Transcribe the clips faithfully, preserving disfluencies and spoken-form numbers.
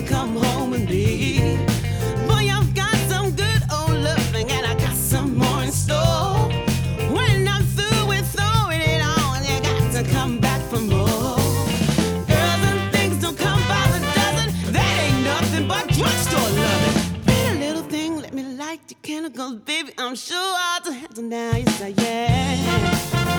come home with me. Boy, I've got some good old loving, and I got some more in store. When I'm through with throwing it on, you got to come back for more. Girls and things don't come by the dozen. That ain't nothing but drugstore loving. Pretty little thing, let me light your candle, 'cause baby, I'm sure I'll to handle now. Yes, I am.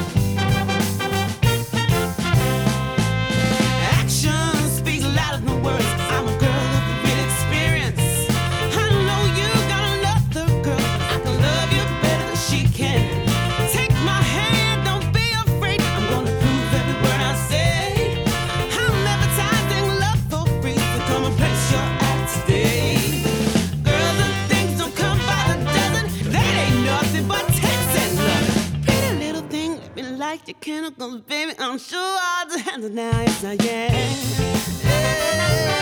Like your candle, 'cause baby, I'm sure I'll to handle now. Yes, I am. Yeah.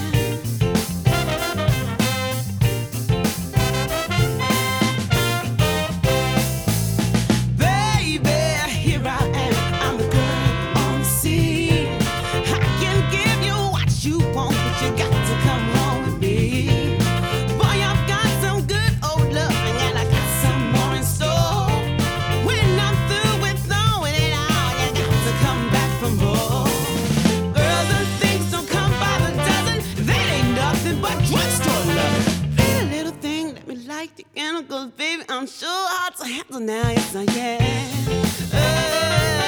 Like the candle, 'cause baby, I'm sure I'll to handle now. Yes, I am. Uh,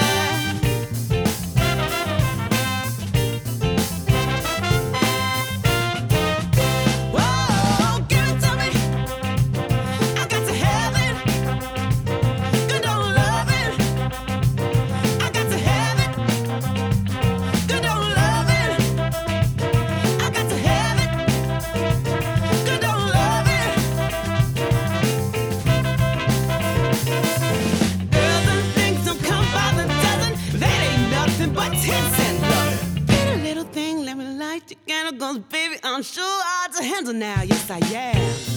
Pretty little thing, let me light your candle, 'cause baby, I'm sure I'll to handle now. Yes, I am.